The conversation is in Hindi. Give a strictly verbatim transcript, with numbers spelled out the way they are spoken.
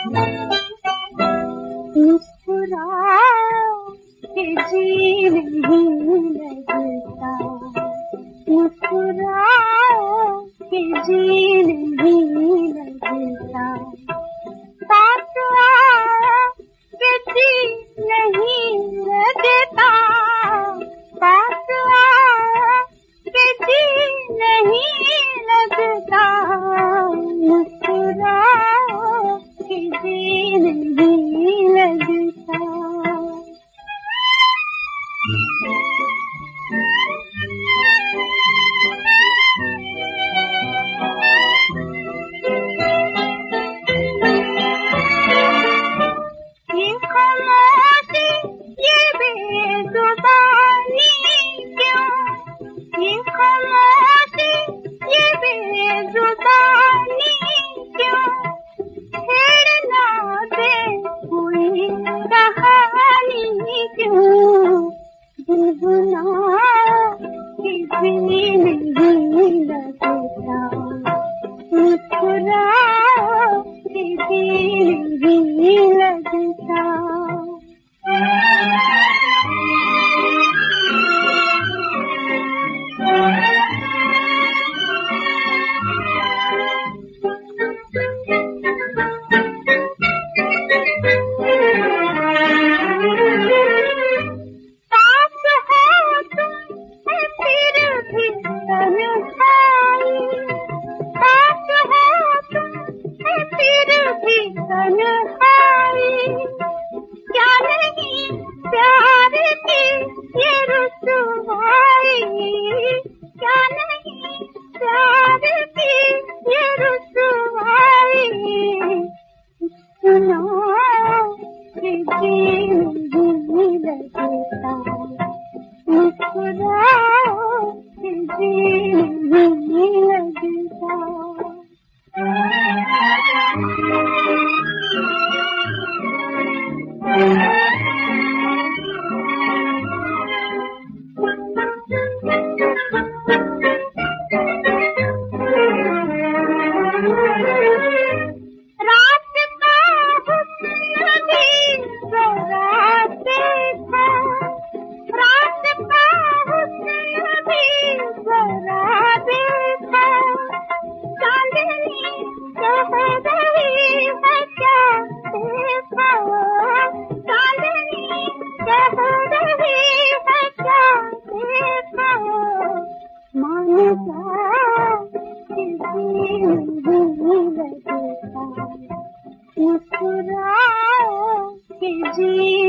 मुस्कुरा के जी नहीं लगता, मुस्कुरा के जी नहीं लगता, पास आ के जी नहीं लगता, पास आ के जी नहीं लगता, मुस्कुरा के जी नहीं लगता। ये खामोशी ये बेजुबानी क्यों, ये खामोशी ये बेजुबानी क्यों, छेड़ना दे कोई कहानी क्यों, गुनगुना किसी नहीं लगता, मुस्कुरा किसी नहीं लगता। क्या नहीं प्यार की ये रुसवाई, क्या नहीं प्यार की ये रुसवाई, सुनो कि जी नहीं लगता, मुस्कुराओ कि जी नहीं लगता। रात का हुस्न भी जरा देखो, रात का हुस्न भी जरा देखो, चांदनी कह रही है क्या देखो, चांदनी कह रही है क्या देखो, मान जा किसी नहीं लगता, मुस्कुराओ कि जी